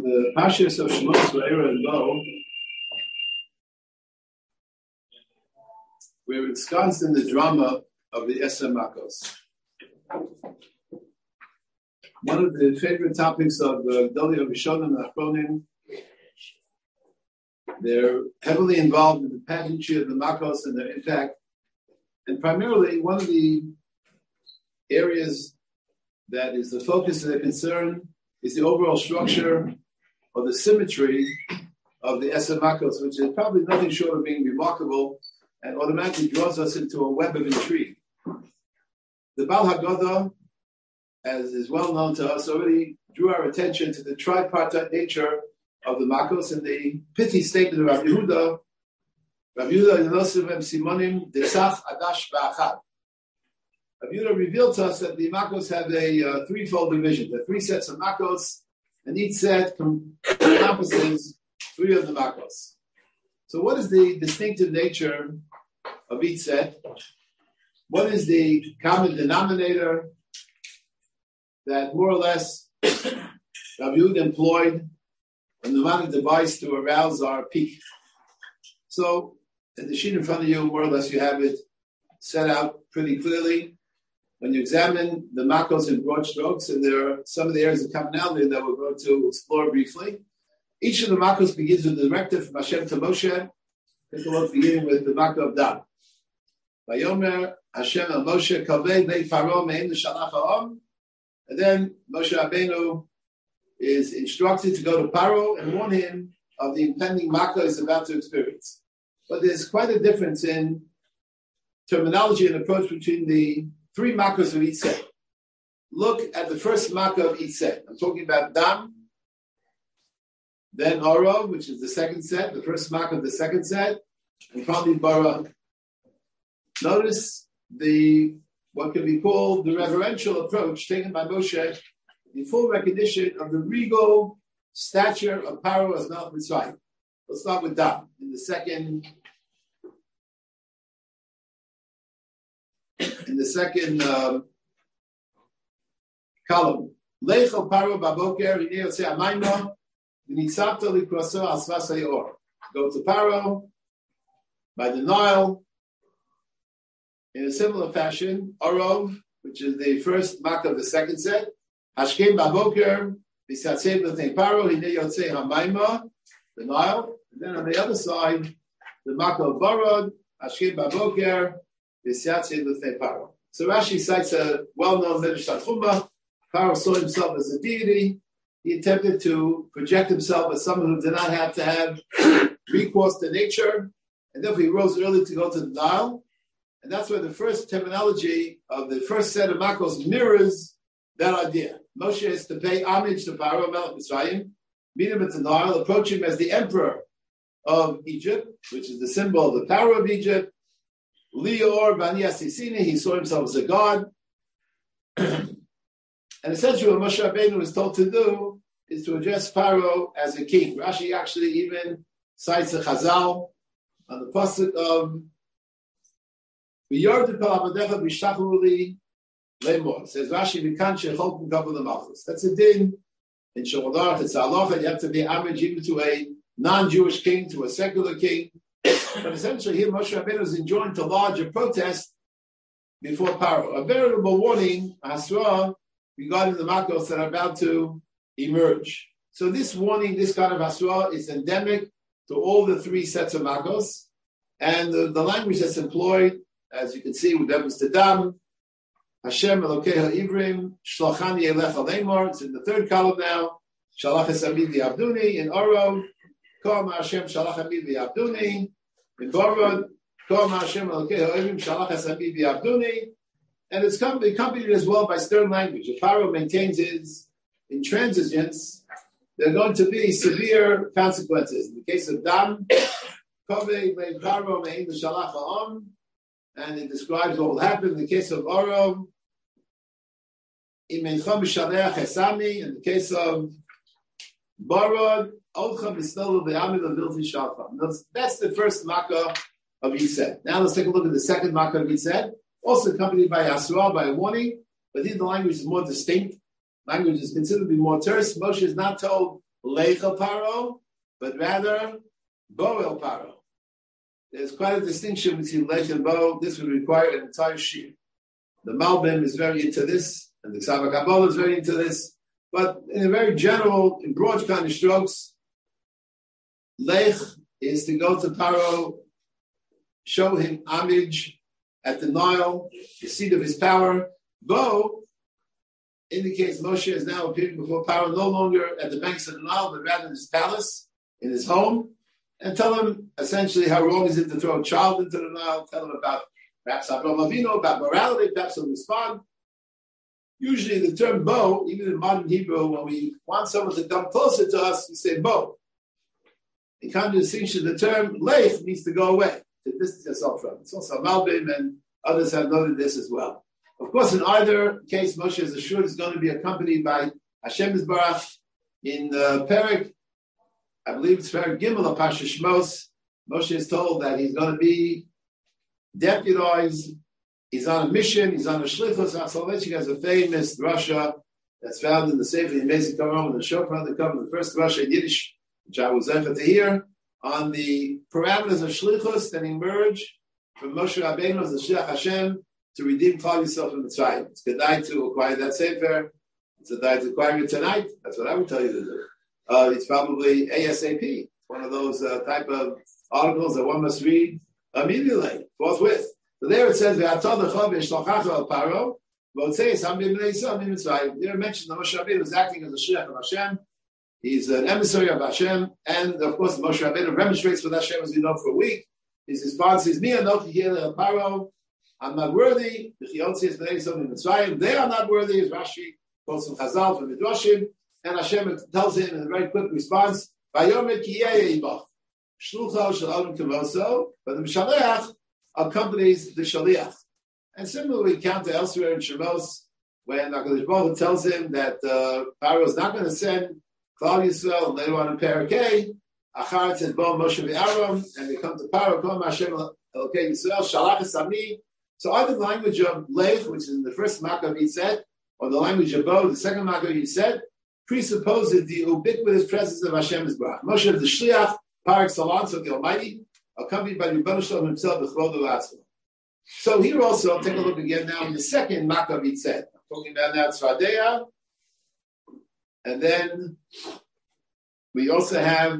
the Parshas of Shemos Va'era and Lo, we're ensconced in the drama of the Eser Makos. One of the favorite topics of the Gdolei Rishonim and Achronim. They're heavily involved in the pageantry of the Makos and their impact. And primarily, one of the areas that is the focus of their concern is the overall structure or the symmetry of the Eser Makos, which is probably nothing short of being remarkable and automatically draws us into a web of intrigue. The Baal Haggadah, as is well known to us, already drew our attention to the tripartite nature of the Makos and the pithy statement of Rabbi Yehuda, Yenosevem Simonim Desach Adash Ba'achad. Rabbi Yehuda revealed to us that the Makos have a threefold division. There are three sets of Makos, and each set encompasses three of the Makos. So what is the distinctive nature of each set? What is the common denominator that more or less Rabbi Yehuda employed a mnemonic device to arouse our pique? So in the sheet in front of you, more or less you have it set out pretty clearly. When you examine the Makos in broad strokes, and there are some of the areas of commonality that we're going to explore briefly. Each of the Makos begins with the directive from Hashem to Moshe. Take a look, beginning with the Makah of Dan. Vayomer Hashem el Moshe Kaveh Beit Paro Me'en L'Shalach Ha'om. And then Moshe Rabbeinu is instructed to go to Paro and warn him of the impending Makah he's about to experience. But there's quite a difference in terminology and approach between the three Makos of each set. Look at the first Makah of each set. I'm talking about Dam, then Orov, which is the second set, the first Makah of the second set, and finally Bara. Notice what can be called the reverential approach taken by Moshe in full recognition of the regal stature of Paro as Melech Mitzrayim. Let's start with Dam in the second column. Leichel Paro Baboker Hinei Yotzei Hamayma V'nitzavta Likroso Al Svas Hayor. Go to Paro by the Nile. In a similar fashion, Orov, which is the first Makah of the second set, Hashkem Baboker V'satzei B'nei Paro Hinei Yotzei Hamayma, the Nile. And then on the other side, the Makah of Barad, Hashkem Baboker V'satzei B'nei Paro. So Rashi cites a well-known Midrash Tanchuma. Paro saw himself as a deity. He attempted to project himself as someone who did not have to have recourse to nature, and therefore he rose early to go to the Nile. And that's where the first terminology of the first set of Makos mirrors that idea. Moshe is to pay homage to Paro Melech Mitzrayim, meet him at the Nile, approach him as the emperor of Egypt, which is the symbol of the power of Egypt. Lior Bani Asisini, he saw himself as a god. And essentially what Moshe Rabbeinu was told to do is to address Paro as a king. Rashi actually even cites a Chazal on the pasuk of V'yordu kol avadecha v'yishtachru li lemor. Says Rashi, V'kan shecholkum kabel l'malchus. That's a din in Shulchan Aruch. It's a halacha. You have to be homage even to a non-Jewish king, to a secular king. But essentially here Moshe Rabbeinu is enjoined to lodge a protest before Paro. A veritable warning, a hasra, regarding the Makos that are about to emerge. So this warning, this kind of hasra, is endemic to all the three sets of Makos. And the language that's employed, as you can see, with reference to Dam, Hashem Elokeha Ivrim, Shlachani Elecha Lemor, it's in the third column now, Shalach Esamid V'Abduni, in Orov, Kom Hashem Shalach Amid V'Abduni, in Borod, Kom Hashem Elokeha Ivrim, Shalach Esamid V'Abduni, and it's accompanied as well by stern language. If Paro maintains his intransigence, there are going to be severe consequences. In the case of Dam, Kovei Lein Paro Mein L'Shalach Ha'om, and it describes what will happen. In the case of Orov, Imenchom B'Shaleach Esami. In the case of Barod, Olcha B'Snolu V'Amid L'Vilti Shalcham. That's the first Makah of each set. Now let's take a look at the second Makah of each set. Also accompanied by Yasra, by a warning, but here the language is more distinct. Language is considered to be more terse. Moshe is not told Leichel Paro, but rather Boel Paro. There's quite a distinction between Lech and Bo. This would require an entire shear. The Malbim is very into this, and the Ksava Kabbalah is very into this. But in a very general, in broad kind of strokes, Lech is to go to Paro, show him homage at the Nile, the seat of his power. Bo indicates Moshe is now appearing before Paro, no longer at the banks of the Nile, but rather in his palace, in his home, and tell him essentially how wrong is it to throw a child into the Nile, tell him about perhaps Avraham Avinu, about morality, perhaps he'll respond. Usually the term Bo, even in modern Hebrew, when we want someone to come closer to us, we say Bo. In contradistinction, the term Leich means to go away, to distance yourself from. It's also Malbim, and others have noted this as well. Of course, in either case, Moshe is assured is going to be accompanied by Hashem Yisbarach. In Perek, I believe it's Perek Gimel of Pasha Shmos, Moshe is told that he's going to be deputized. He's on a mission. He's on a shlichus. Soloveitchik has a famous drasha that's found in the Sefer Yemezi Karam and the Shofar that comes the first drasha in Yiddish, which I was able to hear, on the parameters of shlichus that emerge from Moshe Rabbeinu as the Shliach Hashem to redeem Klal Yisrael from Mitzrayim. It's good night to acquire that Sefer. It's a night to acquire it tonight. That's what I would tell you to do. It's probably ASAP. One of those type of articles that one must read immediately, forthwith. So there it says, Paro, there mentioned that Moshe Rabbeinu is acting as a Shliach of Hashem. He's an emissary of Hashem, and of course Moshe Rabbeinu remonstrates with Hashem, as we know, for a week. His response is, Paro, I'm not worthy. They are not worthy, as Rashi quotes from Chazal, from Midrashim, and Hashem tells him in a very quick response, but the Mishaleach accompanies the Shaliach. And similarly, we counter elsewhere in Shemos, when HaKadosh Baruch Hu tells him that Pharaoh is not going to send Klal Yisrael, and later on in Parakeh, Achar says, Bo Moshe v'Aaron, and they come to Pharaoh, Kom Hashem Elokei Yisrael, Shalach Esami. So either the language of Leich, which is in the first Makkah he said, or the language of Bo, the second Makkah he said, presupposes the ubiquitous presence of Hashem Yisbarach. Moshe is the Shliach, par excellence of the Almighty, accompanied by the Rebbeinu Shalom himself, the Chvod L'Atzma. So here also, take a look again now in the second Makkah said. I'm talking about now Tzvadeya, and then we also have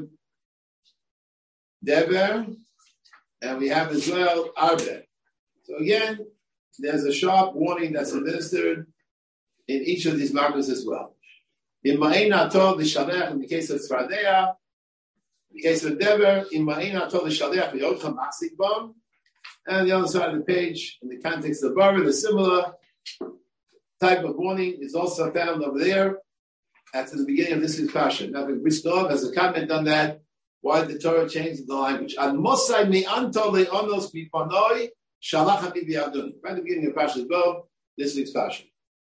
Deber, and we have as well Arbe. So again, there's a sharp warning that's administered in each of these markers as well. In Ma'in Atol, the Shalech, in the case of Tzvadeya, in the case of Deber, in Ma'in Atol, the Shalech, the Yodcham Aksik Bom, and on the other side of the page, in the context of Barber, the similar type of warning is also found over there at the beginning of this discussion. Now, Briskov has a comment on that, why the Torah changed the language. Ad Mosai mi anto le'onos bipanoi shalach hami bi'aduni. Right at the beginning of Parshas Bo, this week's Parsha.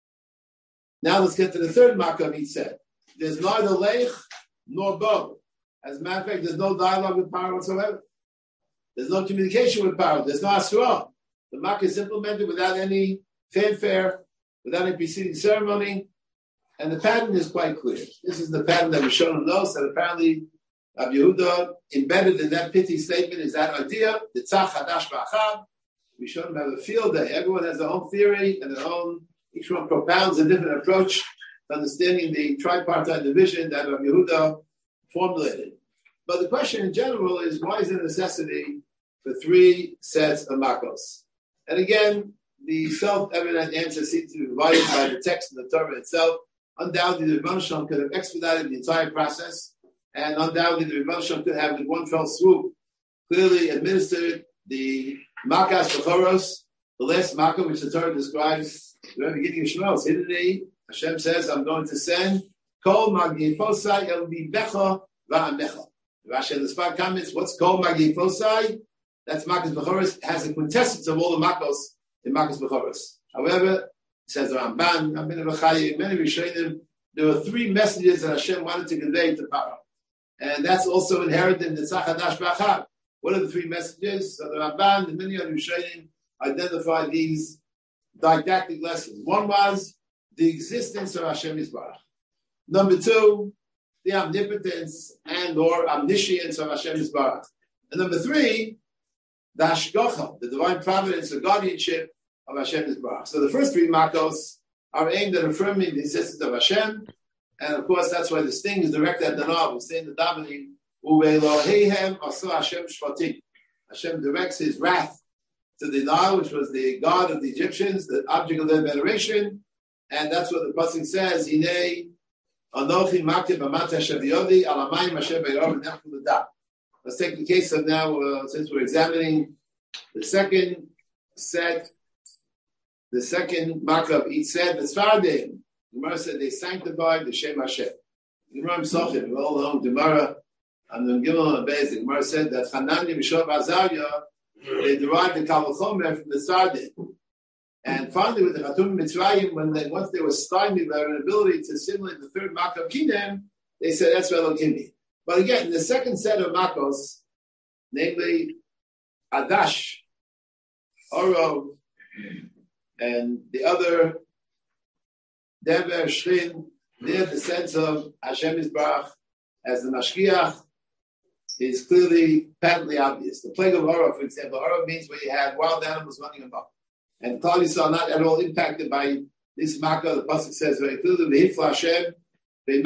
Now let's get to the third Makkah he said. There's neither Leich nor Bo. As a matter of fact, there's no dialogue with Paro whatsoever. There's no communication with Paro. There's no Asra. The Makkah is implemented without any fanfare, without any preceding ceremony, and the pattern is quite clear. This is the pattern that was shown in those that apparently Rabbi Yehuda embedded in that pithy statement is that idea, the tzach hadash ba'achab. We showed him how to feel that everyone has their own theory and their own, each one propounds a different approach to understanding the tripartite division that Rabbi Yehuda formulated. But the question in general is, why is there necessity for three sets of makos? And again, the self-evident answer seems to be provided by the text of the Torah itself. Undoubtedly, the Rebbeinu Shalom could have expedited the entire process, and undoubtedly, the Rebbeinu Shalom could have, with one fell swoop, clearly administered the makas b'choros, the last makkah which the Torah describes at the beginning of Shemos. Hiddenly, Hashem says, I'm going to send kol magifosai el bibecha va'amecha. Rashi in the spot comments, what's kol magifosai? That's makas b'choros, has a quintessence of all the makos in makas b'choros. However, says the Ramban, many Rishonim, there were three messages that Hashem wanted to convey to Paro. And that's also inherent in the Tzach Hadash B'Achab. What are the three messages? So the Ramban and many other Rishonim identified these didactic lessons. One was the existence of Hashem Yisbarach. Number two, the omnipotence and or omniscience of Hashem Yisbarach. And number 3, the hashgacha, the divine providence, the guardianship of Hashem Yisbarach. So the first 3 makos are aimed at affirming the existence of Hashem, and of course that's why this thing is directed at the Nav. We say in the davening, Uve'eloheihem aso Hashem shvatim. Hashem directs His wrath to the Nile, which was the god of the Egyptians, the object of their veneration, and that's what the pasuk says. Hinei anochi maktiv b'mata shaviyodi alamayim Hashem be'yorov nechul l'dah. Let's take the case of now, since we're examining the second mark of each set. The Sfaradim, Gemara said they sanctified the Shem Hashem. Gemara Mesachim, we all know Gemara and the Gimel and Beis. The Gemara said that Hanani Mishov Azariah, they derived the Kal Vachomer from the Sfaradim. And finally, with the Chatum Mitzrayim, once they were stymied by their inability to assimilate the third mark of Kinem, they said that's Velokimi. But again, the second set of makos, namely Adash, Orov, and the other Dever, Shrin, there the sense of Hashem Yisbarach as the Mashgiach is clearly, patently obvious. The plague of Orov, for example, Orov means where you had wild animals running amok. And Klal Yisrael not at all impacted by this makkah. The pasuk says very clearly, "V'hifla Hashem." We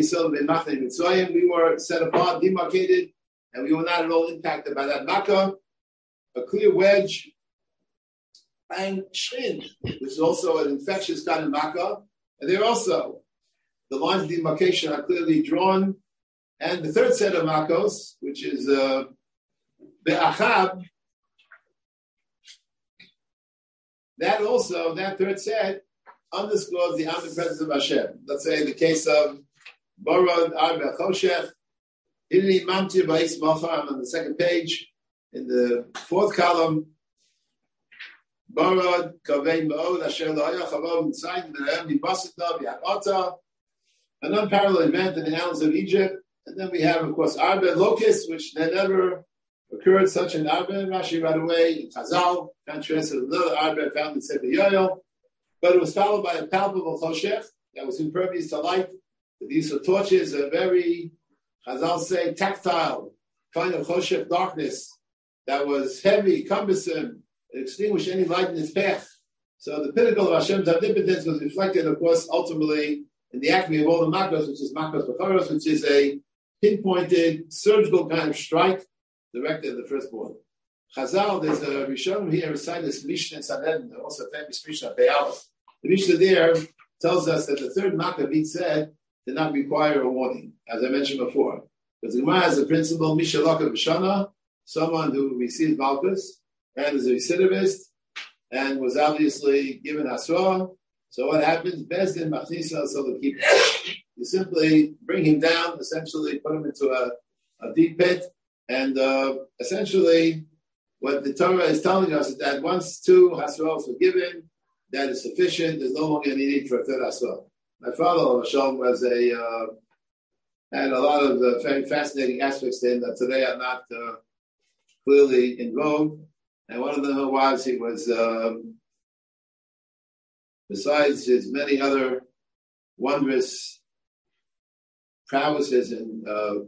were set apart, demarcated, and we were not at all impacted by that makkah. A clear wedge, and shrin, which is also an infectious kind of makkah. And there also, the lines of demarcation are clearly drawn. And the third set of makkos, which is be'achab, that third set underscores the omnipresence of Hashem. Let's say in the case of Borod Arba Choshech, Inni Mamtir Ba'is Mocha, I'm on the second page, in the 4th column, Borod Kavein Ma'od Asher La'aya Chavav Mitzrayim B'Nehem Nibasita V'Yakota, an unparalleled event in the annals of Egypt. And then we have, of course, Arba Locust, which never occurred such an Arba. Rashi right away in Chazal contrasted another Arba found in Sefer Yoel. But it was followed by a palpable choshech that was impervious to light. The use of torches, a very, as I'll say, tactile kind of choshech darkness that was heavy, cumbersome, it extinguished any light in its path. So the pinnacle of Hashem's omnipotence was reflected, of course, ultimately in the acme of all the makos, which is makos b'choros, which is a pinpointed, surgical kind of strike directed at the firstborn. Chazal, there's a Rishonim here recite this Mishnah in Sanhedrin, also famous Mishnah, Be'alef. The Mishnah there tells us that the third Makkah being said did not require a warning, as I mentioned before. Because the Gemara has a principle, Mishalaka B'Shana, someone who received Malchus and is a recidivist and was obviously given Asra. So what happens? Bezdin Machnisa, so the keeper. You simply bring him down, essentially put him into a deep pit, and essentially what the Torah is telling us is that once 2 Hasra'os were given, that is sufficient. There's no longer any need for a third Hasra. My father, Hashem, had a lot of very fascinating aspects to him that today are not clearly in vogue. And one of them was he was, besides his many other wondrous prowesses in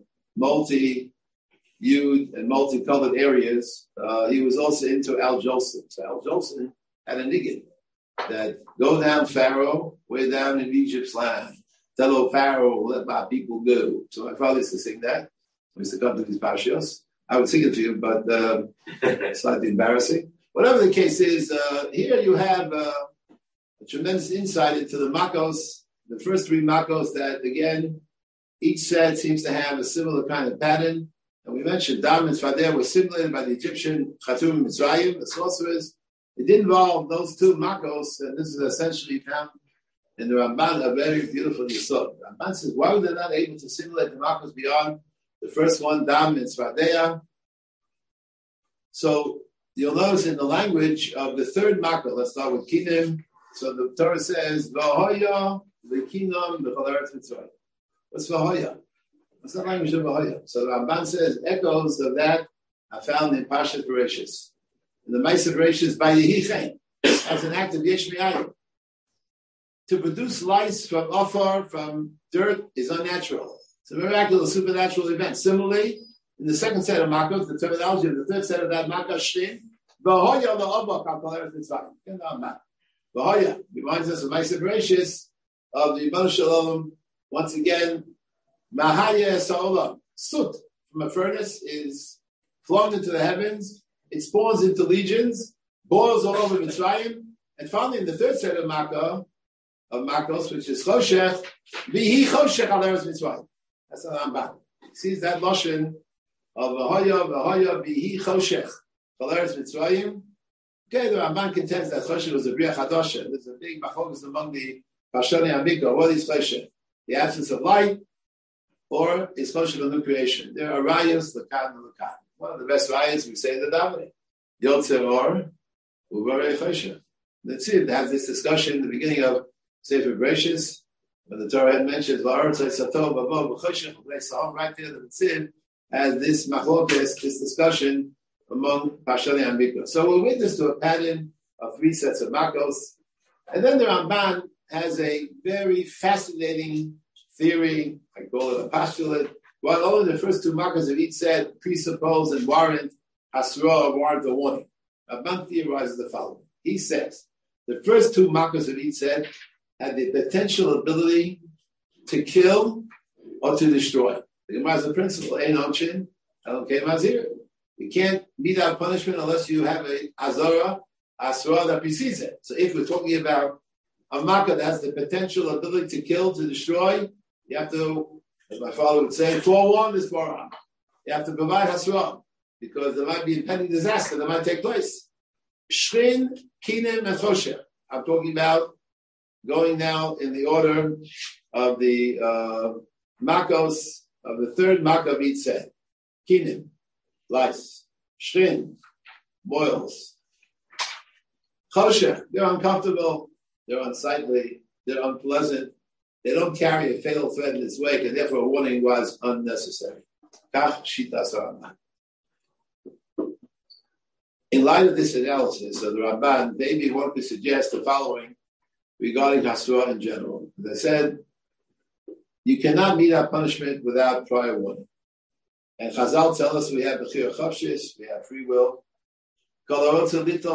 multi-hued and multicolored areas, he was also into Al Jolson. So Al Jolson had a niggin that go down Pharaoh, way down in Egypt's land. Tell old Pharaoh, let my people go. So my father used to sing that. I used to come to these parashiyos. I would sing it to you, but slightly embarrassing. Whatever the case is, here you have a tremendous insight into the makos, the first 3 makos that, again, each set seems to have a similar kind of pattern. And we mentioned Dam and Sfader were simulated by the Egyptian Khatum Mitzrayim, the sorcerers. It did involve those 2 makos, and this is essentially found in the Ramban, a very beautiful yesod. Ramban says, why were they not able to simulate the makos beyond the first one, Dam and Sfader? So you'll notice in the language of the third makos, let's start with Kinim. So the Torah says, V'hoya v'kinam v'chol Mitzrayim. What's V'hoya? What's the language of V'hoya? So the Ramban says, echoes of that are found in Pashat Bereshis. In the Ma'aseh Bereshis, by Yehichen, as an act of Yesh Mi'ayim. To produce lice from afar, from dirt, is unnatural. It's a miraculous supernatural event. Similarly, in the second set of Makos, the terminology of the third set of that Makkah Shrin, V'hoya la'abba k'al mitzvah. V'hoya reminds us of Ma'aseh Bereshis of the Yibon Shalom. Once again, Mahaya Sa'olam, soot from a furnace is flung into the heavens. It spawns into legions, boils all over Mitzrayim, and finally in the third set of Makos, which is Choshech, V'hi Choshech al Eretz Mitzrayim. That's the Rambam. He sees that lotion of V'hoya V'hi Choshech al Eretz Mitzrayim. Okay, the Ramban contends that Choshech was a Bria Chadosha. There's a big machlokas among the Pashani Amika. What is Choshech? The absence of light, or is Choshech a new creation? There are rayas, Lakan and Lakan. One of the best rayas we say in the Davening. Yotzer or Uvarei Choshech. That's it. They have this discussion in the beginning of Sefer Bereshis, when the Torah had mentioned Va'aretz Satov Bavo V'Choshech V'Nei Sahom. Right there, the Mitzvah has this machlokas, this discussion among Pashani Amika. So we're witness to a pattern of three sets of Makos, and then the Ramban has a very fascinating theory. I call it a postulate. While only the first two Makos of each set presuppose and warrant Hasra, warrant a warning. Ramban theorizes the following. He says the first two Makos of each set had the potential ability to kill or to destroy. The Gemara has a principle: Ein Onchin, Elon Kei Mazir. You can't mete out punishment unless you have a Azara, Asra that precedes it. So if we're talking about a Makkah that has the potential ability to kill, to destroy, you have to, as my father would say, forewarn this Borah. You have to provide Hasra, because there might be impending disaster that might take place. Shrin, Kinem, and Choshech. I'm talking about going now in the order of the Makos, of the third Makkah of each set. Kinem, lice. Shrin, boils. Choshech, they're uncomfortable, they're unsightly, they're unpleasant, they don't carry a fatal threat in its wake, and therefore a warning was unnecessary. Kach Shitas Ramban. In light of this analysis of the Ramban, maybe one could suggest the following regarding Hasra in general. As I said, you cannot mete out punishment without prior warning. And Chazal tell us we have Bechira Chavshis, we have free will. Chazal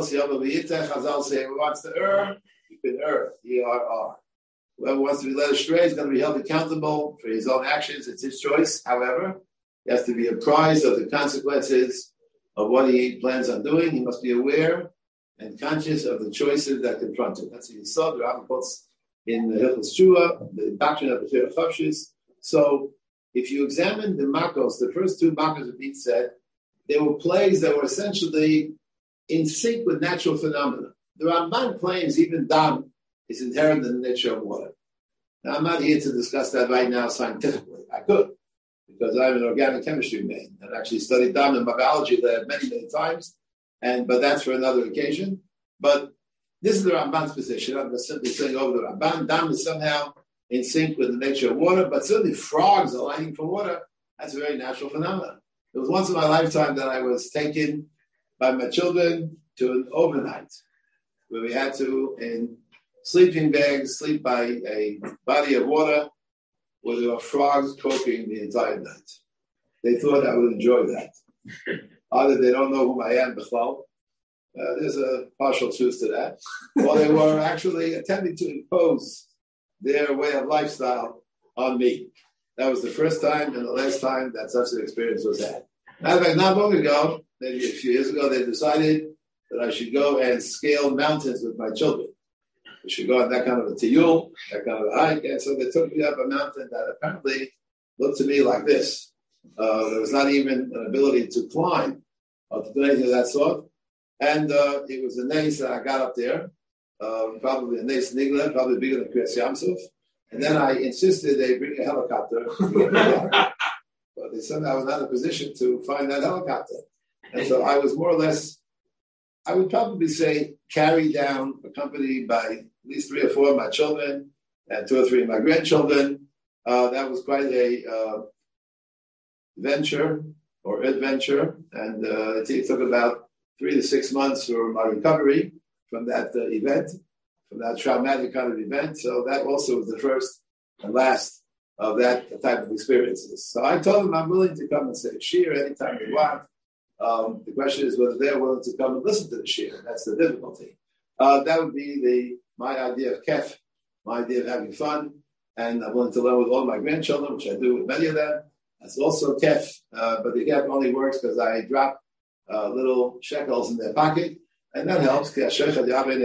say, who wants to err, you can err. E-R-R. Whoever wants to be led astray is going to be held accountable for his own actions. It's his choice. However, he has to be apprised of the consequences of what he plans on doing. He must be aware and conscious of the choices that confront him. That's what you saw. The Rambam quotes in the Hilchos Shua, the doctrine of the Bechira Chavshis. So, if you examine the Makos, the first two Makos of each set, they were plays that were essentially in sync with natural phenomena. The Ramban claims even dam is inherent in the nature of water. Now, I'm not here to discuss that right now scientifically. I could, because I'm an organic chemistry man. I've actually studied dam in my biology lab many, many times, but that's for another occasion. But this is the Ramban's position. I'm just simply saying over the Ramban. Dam is somehow in sync with the nature of water, but certainly frogs aligning for water, that's a very natural phenomenon. It was once in my lifetime that I was taken by my children to an overnight, where we had to, in sleeping bags, sleep by a body of water where there were frogs croaking the entire night. They thought I would enjoy that. Either they don't know who I am, B'chlal. There's a partial truth to that. Or they were actually attempting to impose their way of lifestyle on me. That was the first time and the last time that such an experience was had. Matter of fact, not long ago, maybe a few years ago, they decided that I should go and scale mountains with my children. We should go on that kind of a tiyul, that kind of a hike. And so they took me up a mountain that apparently looked to me like this. There was not even an ability to climb or to do anything of that sort. And it was a nace that I got up there. Probably a nace nigla, probably bigger than Kriyas Yamsuf. And then I insisted they bring a helicopter. But they somehow was not in a position to find that helicopter. And so I was more or less, I would probably say, carried down, accompanied by at least 3 or 4 of my children and 2 or 3 of my grandchildren. That was quite a venture or adventure. And it took about 3 to 6 months for my recovery from that event, from that traumatic kind of event. So that also was the first and last of that type of experiences. So I told them I'm willing to come and say shir anytime you want. The question is whether they're willing to come and listen to the shir. That's the difficulty. That would be my idea of kef, my idea of having fun, and I'm willing to learn with all my grandchildren, which I do with many of them. That's also kef, but the kef only works because I drop little shekels in their pocket, and that helps. That's the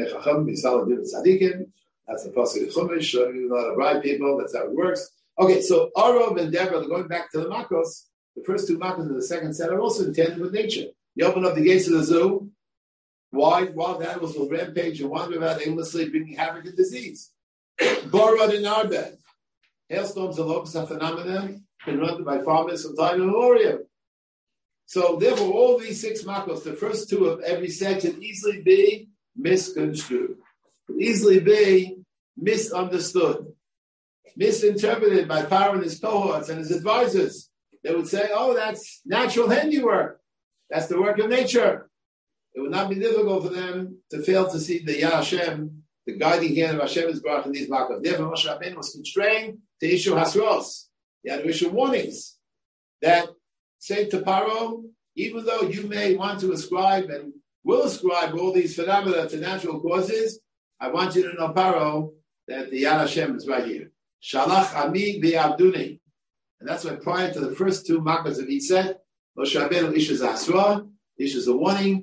pasuk of Chumash. You know how to bribe people. That's how it works. Okay, so Arov and Deborah, going back to the Makos, the first two Makos of the second set are also intended with nature. You open up the gates of the zoo. Wild animals will rampage and wander about aimlessly, bringing havoc and disease. Borod in our bed. Hailstorms and locusts are phenomena been run by farmers from time immemorial. So therefore, all these six makos, the first two of every set, can easily be misconstrued, can easily be misunderstood, misinterpreted by Paro and his cohorts and his advisors. They would say, "Oh, that's natural handiwork. That's the work of nature." It would not be difficult for them to fail to see the Yah Hashem, the guiding hand of Hashem is brought in these makos. Therefore, Moshe Rabbeinu was constrained to issue hasros. He had to issue warnings that say to Paro, even though you may want to ascribe and will ascribe all these phenomena to natural causes, I want you to know, Paro, that the Yad Hashem is right here. Shalach ami bi'abduni. And that's why prior to the first two makos of Yitzhak, Moshe Rabbeinu issues a hasra, issues a warning.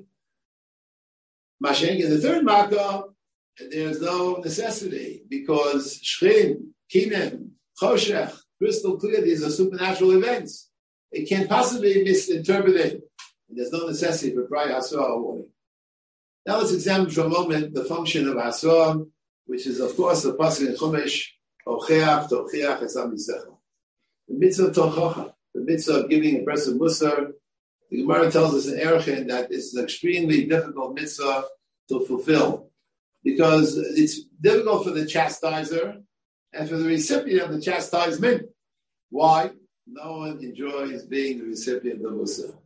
Mashenk in the third makah, there's no necessity because Shchin, Kinem, Choshech, crystal clear, these are supernatural events. It can't possibly be misinterpreted. And there's no necessity for prior hasra or warning. Now let's examine for a moment the function of hasra, which is, of course, the pasuk in Chumash, Ocheach, Tocheach, Esam Yisechel. The mitzvah of Tochacha, the mitzvah of giving a person musar. The Gemara tells us in Erechim that it's an extremely difficult mitzvah to fulfill because it's difficult for the chastiser and for the recipient of the chastisement. Why? No one enjoys being the recipient of musar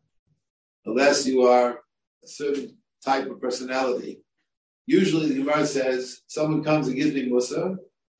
unless you are a certain type of personality. Usually the Gemara says, someone comes and gives me musar,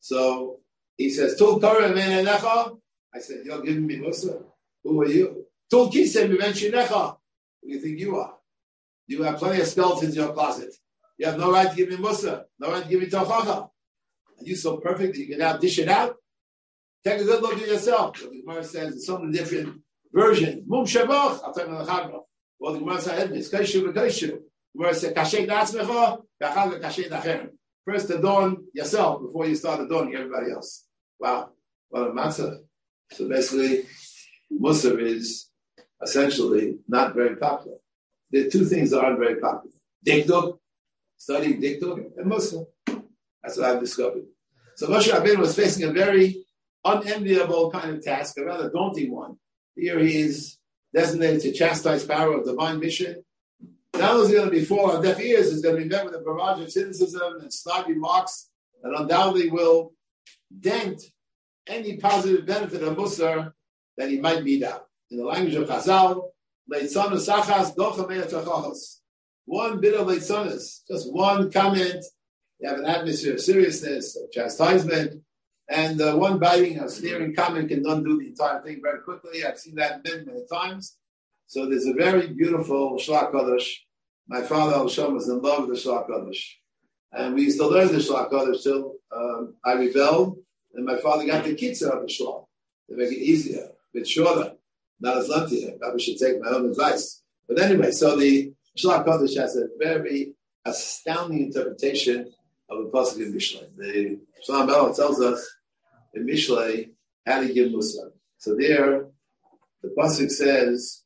so he says, Tul Torah Menenecha. I said, you're giving me musar? Who are you? Tul Kisem Menenecha. Who do you think you are? You have plenty of skeletons in your closet. You have no right to give me musar, no right to give me tochacha. Are you so perfect that you can now dish it out? Take a good look at yourself. The Gemara says it's so many different versions. Mum shabach. I'll tell you the Chagro. Well, the Gemara says it's kaishu v'kaishu. The Gemara says kashet da'atzmecha, v'achad kashet acher. First adorn yourself before you start adorning everybody else. Wow, what a matzah. So basically, musar is essentially not very popular. There are two things that aren't very popular: dikduk, studying dikduk, and musar. That's what I've discovered. So Moshe Rabbeinu was facing a very unenviable kind of task, a rather daunting one. Here he is designated to chastise Paro of divine mission. Not only is he going to be fall on deaf ears, he's going to be met with a barrage of cynicism and snide remarks that undoubtedly will dent any positive benefit of musar that he might meet out. In the language of Chazal, leitzanu sachas docha me'at tachachos. One bit of leitzanas, just one comment. You have an atmosphere of seriousness, of chastisement, and one biting, a sneering comment can undo the entire thing very quickly. I've seen that many, many times. So there's a very beautiful Shlach Kodesh. My father, Al-Sham, was in love with the Shlach Kodesh. And we used to learn the Shlach Kodesh till I rebelled, and my father got the kitzur of the Shlach to make it easier, a bit shorter, not as lengthy. I probably should take my own advice. But anyway, so the Shlach Kodesh has a very astounding interpretation of the pasuk in Mishlei. The Shalom Bala tells us in Mishlei how to give musar. So there, the pasuk says,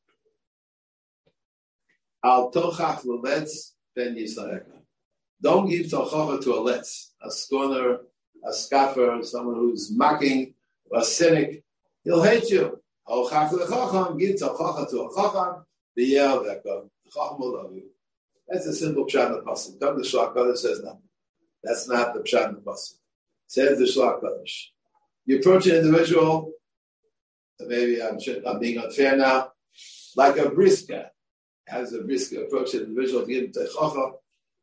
"Al tochach l'letz ben yisrael." Don't give tochacha to a letz, a scorner, a scoffer, someone who's mocking, a cynic. He'll hate you. Al chach l'chacham, give tochacha to a chacham, v'yel v'ekam. The chacham will love you. That's a simple pshat of the pasuk. Come the Shlach Kodesh says no. That's not the pshat in the pasuk. Says the Shlach Kodesh. You approach an individual, maybe I'm being unfair now, like a brisker. How does a brisker approach an individual to give him techacha?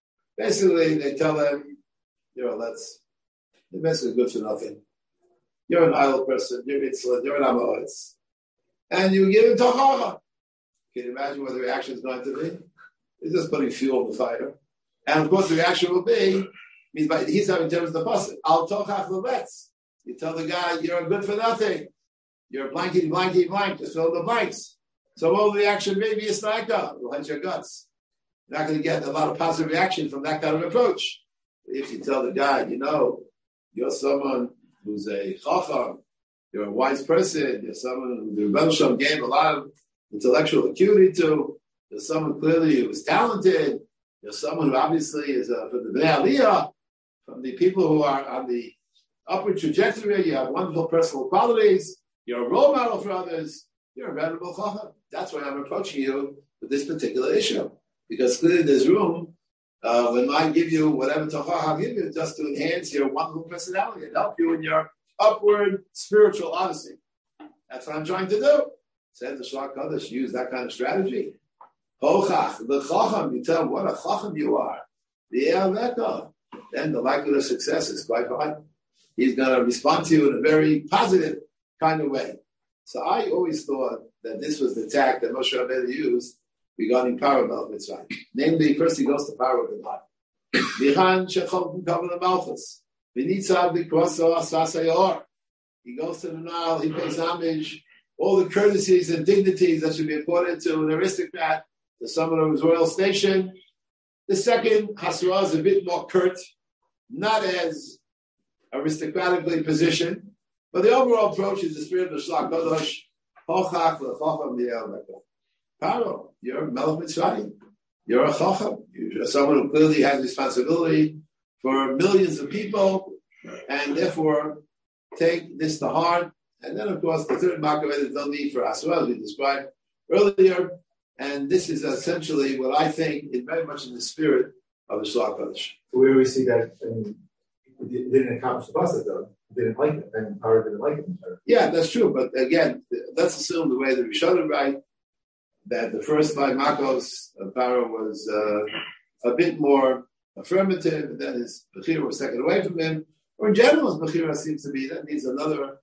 Basically, they tell him, let's, they're basically good for nothing. you're an idle person, you're insolent, you're an amoritz, and you give him tochacha. Can you imagine what the reaction is going to be? It's just putting fuel on the fire. And of course, the reaction will be, means by he's having terms of the pasuk. Al tochach levetz. You tell the guy, you're good for nothing. You're blankety, just fill in the blanks. So what will the reaction be? Be a snacker. It'll hurt your guts. You're not going to get a lot of positive reaction from that kind of approach. If you tell the guy, you're someone who's a chacham, you're a wise person, you're someone who the Rebbe Shalom gave a lot of intellectual acuity to, you're someone clearly who is talented, you're someone who obviously is from the Bnei Aliyah, from the people who are on the upward trajectory, you have wonderful personal qualities, you're a role model for others, you're a venerable chacham. That's why I'm approaching you with this particular issue. Because clearly there's room, when I give you whatever tochacha I give you, just to enhance your wonderful personality and help you in your upward spiritual odyssey. That's what I'm trying to do. Said the Shlach Kodesh, use that kind of strategy. Hochach, the chacham, you tell him what a chacham you are. The Eaveka. Then the likelihood of success is quite high. He's going to respond to you in a very positive kind of way. So I always thought that this was the tack that Moshe Rabbeinu used regarding Paro Melech Mitzrayim. Namely, first he goes to Paro with God. Vichan shechol kavod malchus. V'nitzav b'kroso asas hayor. He goes to the Nile, he pays homage, all the courtesies and dignities that should be accorded to an aristocrat, to someone of his royal station. The second Hasra is a bit more curt, not as aristocratically positioned, but the overall approach is the spirit of the Shlach Kodesh. Hochach l'chacham v'yelveka. Paro, you're Melech Mitzrayim. You're a chacham. You're someone who clearly has responsibility for millions of people, and therefore take this to heart. And then, of course, the third Makaveh is no need for Asra, as we described earlier. And this is essentially what I think is very much in the spirit of the Shlach Kodesh. Where we see that it didn't accomplish the pasuk, though. It didn't like it, and Paro didn't like it. Yeah, that's true. But again, let's assume the way that Rishonim write, that the first 5 Makos of Paro was a bit more affirmative, and then his Bechira was taken away from him. Or in general, his Bechira seems to be, that needs another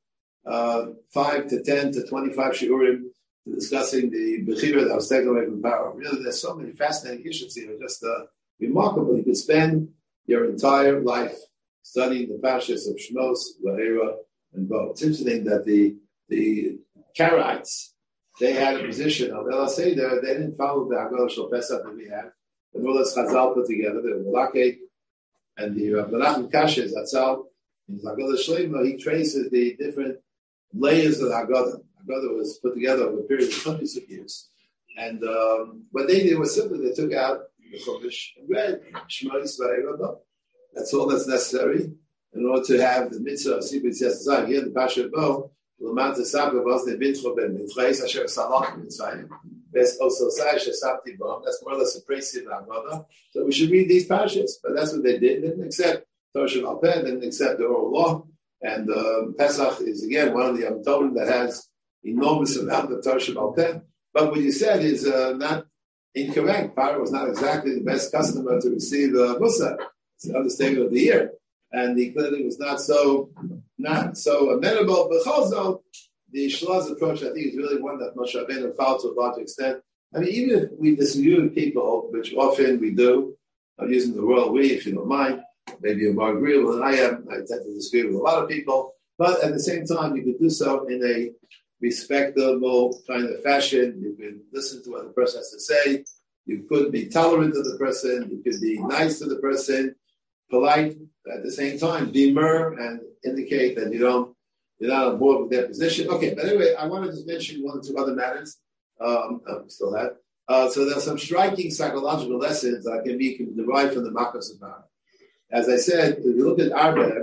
5 to 10 to 25 shiurim discussing the Bechira that was taken away from Paro. Really, there's so many fascinating issues here, just remarkable. You could spend your entire life studying the Parshas of Shmos, Va'era, and Bo. It's interesting that the Karaites, they had a position of El Seder. They didn't follow the Haggadah Shel Pesach that we have. The Mulas Chazal put together, the Malakeh, and the Menachem Kasher Zatzal, in the Haggadah Shlema, he traces the different layers of the Haggadah. Haggadah was put together over a period of hundreds of years. And what they did was simply they took out the Chumash and read Shmos Va'era Bo. That's all that's necessary in order to have the mitzvah of Sibud Tzazayim. Here in the Parsha of Bo, L'mata Sabra Vazne Bintcho Ben Bintchais Asher Salach Mitzrayim. Best also Sai Shesapti Bo. That's more or less a praise of Haggadah. So we should read these parshas. But that's what they did. They didn't accept Torah Sheba'al Peh, didn't accept the oral law. And Pesach is again one of the Yom Tovim that has enormous amount of Torah Sheba'al Peh. But what you said is not incorrect. Paro was not exactly the best customer to receive Musa. It's the understatement of the year. And he clearly was not so amenable. But also, the Shlach's approach, I think, is really one that Moshe Rabbeinu followed to a large extent. I mean, even if we disagree with people, which often we do, I'm using the royal we, if you don't mind, maybe you're more agreeable than I am. I tend to disagree with a lot of people. But at the same time, you could do so in a respectable kind of fashion. You can listen to what the person has to say. You could be tolerant of the person. You could be nice to the person, polite, at the same time, demur and indicate that you're not on board with their position. Okay, but anyway, I want to just mention one or two other matters. Still have. So there are some striking psychological lessons that can be derived from the Makos of Paro. As I said, if you look at Arba,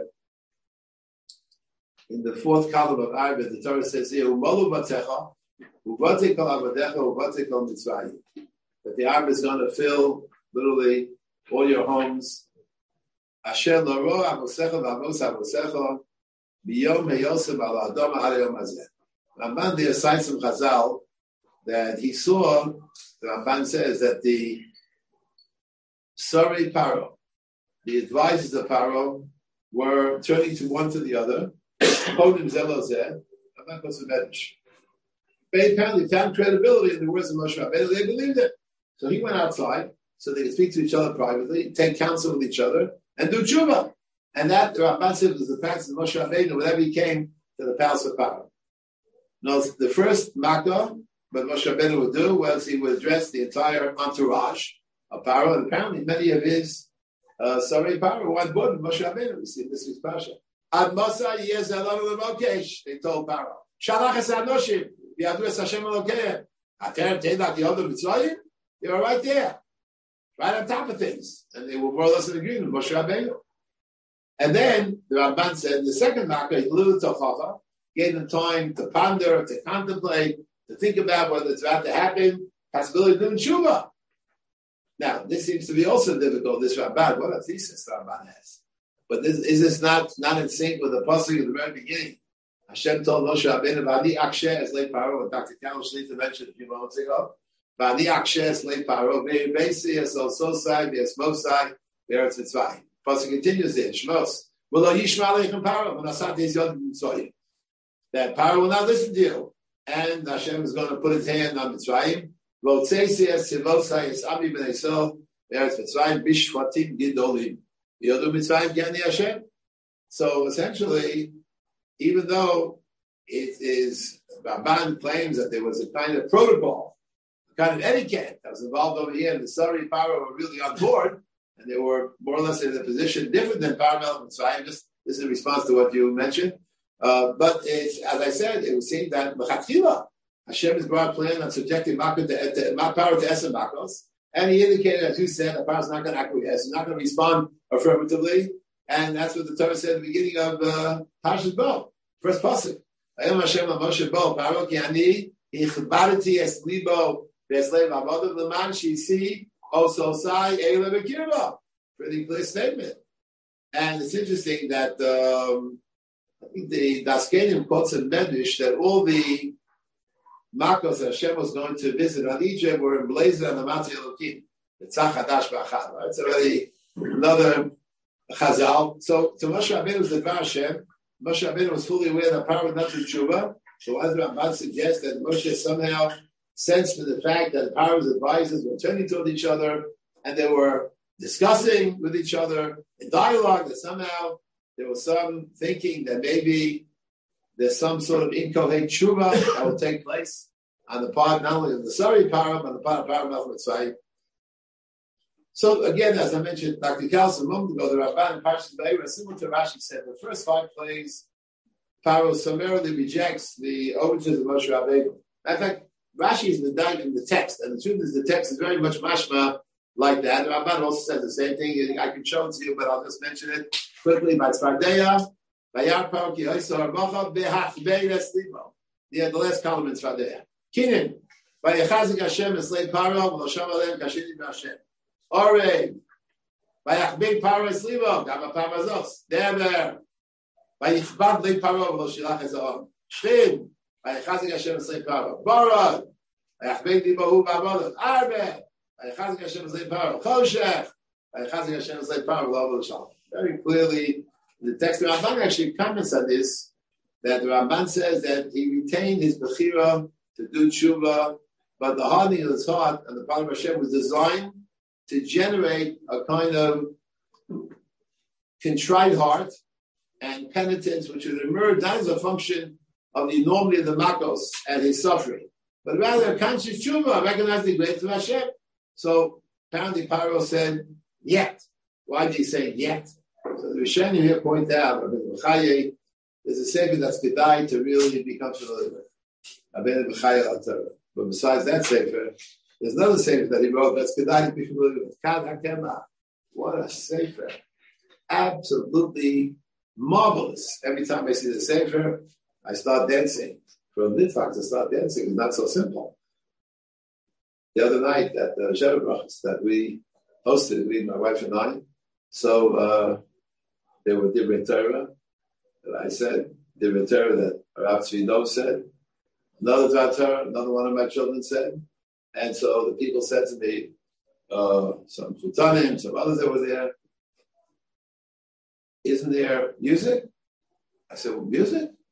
in the 4th column of Arba, the Torah says here, "Umalu batecha, uvatik al avadecha, uvatik al mitzvayim." That the Arba is going to fill literally all your homes. Asher laro avosecha v'avos avosecha biyom heyosem al adama al yom hazeh. Ramban there cites some Chazal that he saw. The Ramban says that the Sari Paro, the advisors of Paro, were turning to one to the other Podim Zelozeh, Makos Medrash. They apparently found credibility in the words of Moshe Rabbeinu. They believed it. So he went outside so they could speak to each other privately, take counsel with each other, and do tshuva. And that, the Ramban said, was the practice of Moshe Rabbeinu whenever he came to the palace of Paro. Now, the first makkah what Moshe Rabbeinu would do was he would address the entire entourage of Paro, and apparently many of his Sarei Paro were on board with Moshe Rabbeinu. We see in this week's Pasha. Ad Masa Yez Elonu L'Mokesh, they told Paro. Shalach Es Anoshim, Yadu Es Hashem Elokehem. Ater Teidat Yodom Mitzrayim, they were right there, right on top of things. And they were more or less in agreement with Moshe Rabbeinu. And then the Ramban said, the second makkah, he blew the Tochacha, gave them time to ponder, to contemplate, to think about whether it's about to happen, possibility of doing tshuva. Now, this seems to be also difficult, this Ramban. What a thesis the Ramban has. But is this not in sync with the pasuk at the very beginning? Hashem told Moshe Rabbeinu, V'ani Akshe es lei Paro, what Dr. Carol Shlita mentioned a few moments ago. V'ani Akshe es lei Paro, V'yibesi es Ososai, V'yesmosai, V'eretz Mitzrayim. Pasuk continues there, Shmos. V'lo yishma aleichem Paro, v'nasat es yod mitzrayim. That Paro will not listen to you. And Hashem is going to put his hand on Mitzrayim. V'otzeisi es sivosai es ami b'nei so, V'eretz Mitzrayim, bishvatim gidolim. Yodu Mitzrayim Gani Hashem. So essentially, even though it is, Ramban claims that there was a kind of protocol, a kind of etiquette that was involved over here, and the Sarei Paro were really on board, and they were more or less in a position different than Paro Melech Mitzrayim. This is in response to what you mentioned. But it's, as I said, it would seem that L'chatchila, Hashem has brought a plan on subjecting Paro to Esem Makos, and he indicated, as you said, that Paro is not going to acquiesce, he's not going to respond affirmatively, and that's what the Torah said at the beginning of Parshas Bo, first pasuk. Ayom Hashem Moshe Bo Paro ki ani ichbarti es libo v'eslev avodav leman shisi ososai eila v'kirba. Pretty clear statement. And it's interesting that I think the Daskenim quotes in Medrash that all the Makos that Hashem was going to visit on Egypt were emblazoned on the Mount Elokim. The Tzach Hadash B'Achad. Right? It's already another Chazal. So to Moshe Rabbeinu was the Dvar Hashem. Moshe Rabbeinu was fully aware that Paro would not do tshuva. So as Ramban suggests that Moshe somehow sensed the fact that Paro's advisors were turning toward each other and they were discussing with each other in dialogue, that somehow there was some thinking that maybe there's some sort of incoherent tshuva that will take place on the part not only of the Sarei Paro, but on the part of Paro Melech Mitzrayim. So again, as I mentioned, Dr. Carlson a moment ago, the Ramban in Parshas Vayera, similar to Rashi said, the first 5 plays, Paro summarily rejects the overtures of Moshe Rabbeinu. In fact, Rashi is the in the text, and the truth is the text is very much mashma like that. The Ramban also says the same thing. I can show it to you, but I'll just mention it quickly. By Tzvardeya, Vayar Paro ki hoysar arbacha behachbei leslibo. The last column in Tzvardeya. Kinin, Vayechazik Hashem eslei Paro v'losham aleim kashini b'Hashem. Orei, Vayachbei Paro eslibo, gam ha'pam hazos. Deber, Vayichbad lei Paro v'loshilach ezaon. Shchim, Vayechazik Hashem eslei Paro. Barad, Vayachbei dibahu v'avodav. Arbe, Vayechazik Hashem eslei Paro. Choshech, Vayechazik Hashem eslei Paro v'losham. Very clearly, the text of Ramban actually comments on this, that the Ramban says that he retained his bechira to do tshuva, but the hardening of his heart and the part of Hashem was designed to generate a kind of contrite heart and penitence, which would emerge not as a function of the enormity of the makos and his suffering, but rather a conscious tshuva, recognizing the greatness of Hashem. So apparently Paro said, yet. Why did he say yet? So the Rishonim here point out, there's a sefer that's kedai to really become familiar with. But besides that sefer, there's another sefer that he wrote that's kedai to be familiar with. Kad HaKema. What a sefer. Absolutely marvelous. Every time I see the sefer, I start dancing. For a Litvak to start dancing is not so simple. The other night at the Sheva Brachos that we hosted, my wife and I, so there were Divrei Torah that I said, Divrei Torah that Rav Tzvi Dov said, another Dvar Torah, another one of my children said, and so the people said to me, some Chutanim, some others that were there, isn't there music? I said, well, music?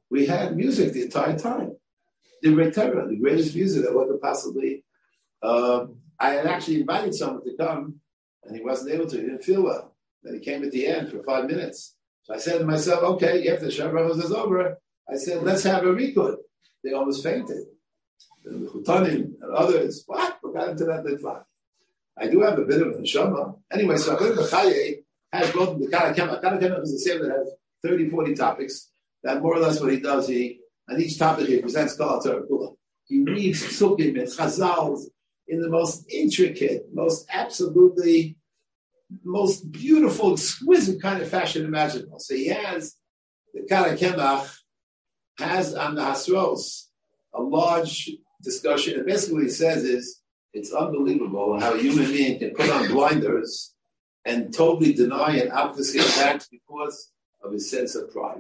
we had music the entire time. The greatest music that one could possibly. I had actually invited someone to come, and he wasn't able to. He didn't feel well. Then he came at the end for 5 minutes. So I said to myself, okay, after the Shabbat is over, I said, let's have a record. They almost fainted. The Chutanim and others, what? We got into that little. I do have a bit of a neshama. Anyway, so Abed Bechaye has both the Kara Kemach. Kara Kemach is the same that has 30, 40 topics. That more or less what he does, on each topic he presents Kol HaTorah Kula. He reads Psukim and Chazals in the most intricate, most absolutely, most beautiful, exquisite kind of fashion imaginable. So he has, the Kara Kemach has on the Hasros a large discussion. And basically what he says is, it's unbelievable how a human being can put on blinders and totally deny and obfuscate facts because of his sense of pride.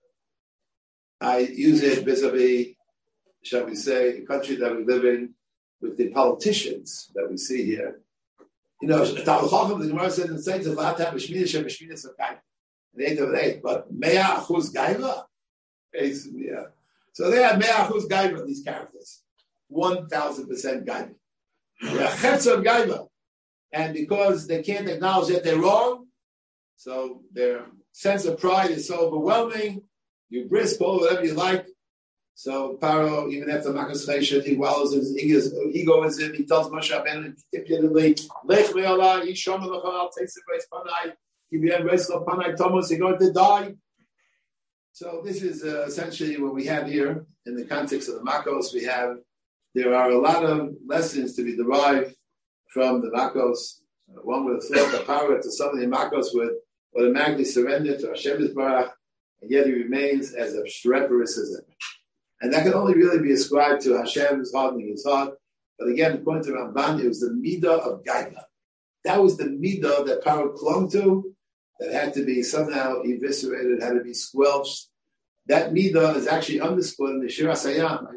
I use it vis-a-vis, shall we say, the country that we live in, with the politicians that we see here. You know, the Gemara said in the Saints of Lahat have a Sheminis of Gaiva. The 8 of 8, but Mea Achuz Gaiva? Basically, yeah. So they have Mea Achuz Gaiva, these characters. 1,000% Gaiva. They're Chetz of Gaiva. And because they can't acknowledge that they're wrong, so their sense of pride is so overwhelming, you brisk, call whatever you like. So Paro, even after Makas Chesed, he wallows in his egoism. He tells Moshe Rabbeinu repeatedly, Lech me'olah, yishom elachal, I'll take the grace panai, kibiyem grace panai Thomas, you're going to die. So this is essentially what we have here in the context of the Makos. There are a lot of lessons to be derived from the Makos. One would have thought the power to some of the Makos would automatically surrender to Hashem Yisbarach, and yet he remains as obstreperous as ever. And that can only really be ascribed to Hashem's hardening his heart. But again, according to Ramban, it was the midah of Gaiva. That was the midah that Paro clung to, that had to be somehow eviscerated, had to be squelched. That midah is actually underscored in the Shir HaSayam.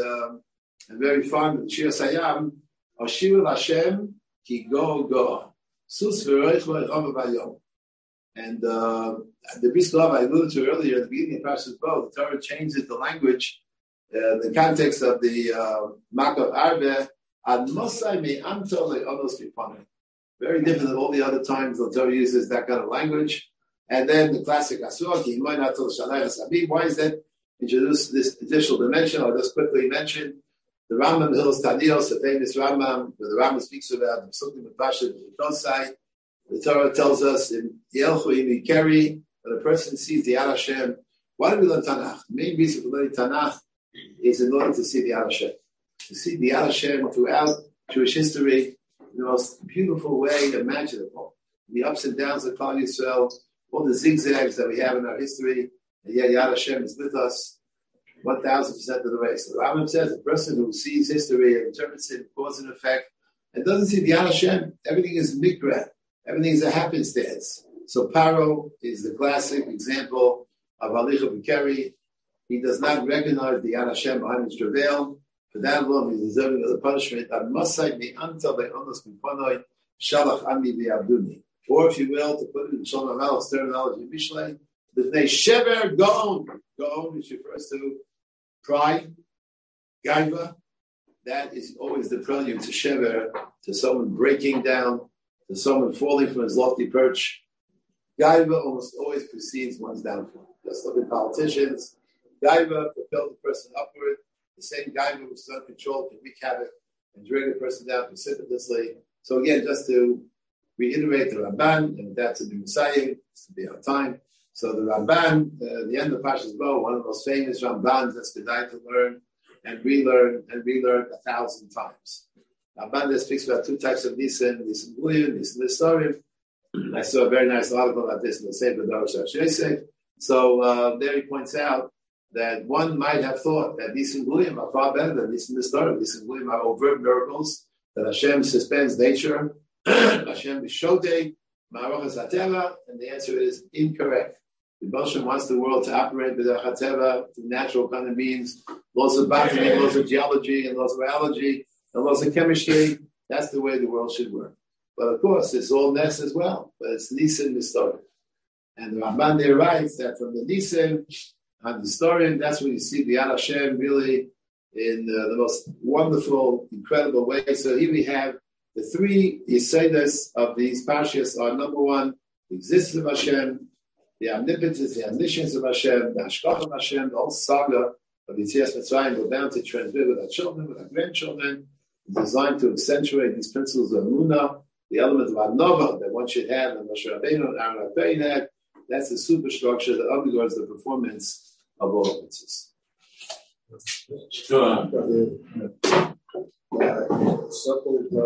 I'm very fond of the Shir HaSayam. Ashir Hashem ki go. Sus v'roich v'yom. And the Bris Love I alluded to earlier at the beginning of Parshas Bo, the Torah changes the language, the context of the Makav Arbe, ad Mosai me amto le'onos biponim. Very different than all the other times the Torah uses that kind of language. And then the classic Asur, ki imoy nato l'shalei hasabim. Why is that? Introduce this additional dimension. I'll just quickly mention the Rambam Hills Tanios, the famous Rambam, where the Rambam speaks about the Psukim and Pasha, the Tosai. The Torah tells us in Yelchu Imikeri, when a person sees the Yad Hashem. Why do we learn Tanakh? The main reason for learning Tanakh is in order to see the Yad Hashem. To see the Yad Hashem throughout Jewish history in the most beautiful way imaginable. The ups and downs of Klal Yisrael, all the zigzags that we have in our history, and yet Yad Hashem is with us 1,000% of the way. So the Rambam says the person who sees history and interprets it, cause and effect, and doesn't see the Yad Hashem, everything is mikra. Everything is a happenstance. So Paro is the classic example of Halicha B'Keri. He does not recognize the Yad Hashem behind his travail. For that alone, he's deserving of the punishment. Or, if you will, to put it in Shalom Amalek's terminology, Mishlei, the name Shever Gaon. Gaon, which refers to pride, Gaiva. That is always the prelude to Shever, to someone breaking down, to someone falling from his lofty perch. Gaiva almost always precedes one's downfall. Just look at politicians. Gaiva propels the person upward. The same Gaiva which is uncontrolled can wreak havoc and drag the person down precipitously. So again, just to reiterate the Ramban, and that's a new Messiah, this will be our time. So the Ramban, the end of Parshas Bo, one of the most famous Rambans that's been dying to learn and relearn 1,000 times. Ramban that speaks about two types of Nisan Guyim, Nisan Nistorim. I saw a very nice article about this in the Sefer Darash HaShesek. So there he points out that one might have thought that Nisan Guyim are far better than Nisan Nistorim. Nisan Guyim are overt miracles that Hashem suspends nature. Hashem B'Shodei, Ma'arochas HaTeva, and the answer is incorrect. The Moshe wants the world to operate with HaTeva through natural kind of means, laws of botany, laws of geology, and laws of biology, and laws of chemistry. That's the way the world should work. But of course, it's all Nes as well. But it's Nisan Nistorim. And the Ramban there writes that from the Nisan, I'm the historian. That's where you see the Yad Hashem really in the most wonderful, incredible way. So here we have the three Yesodus of these Parshas are number one, the existence of Hashem, the omnipotence, the omniscience of Hashem, the Hashgacha of Hashem, the whole saga of Yetzias Mitzrayim go down to transmit with our children, with our grandchildren, designed to accentuate these principles of Emunah, the element of Anova that one should have, and Moshe Rabbeinu and Aaron HaKohen had. That's the superstructure that undergirds the performance of all mitzvahs. Sure.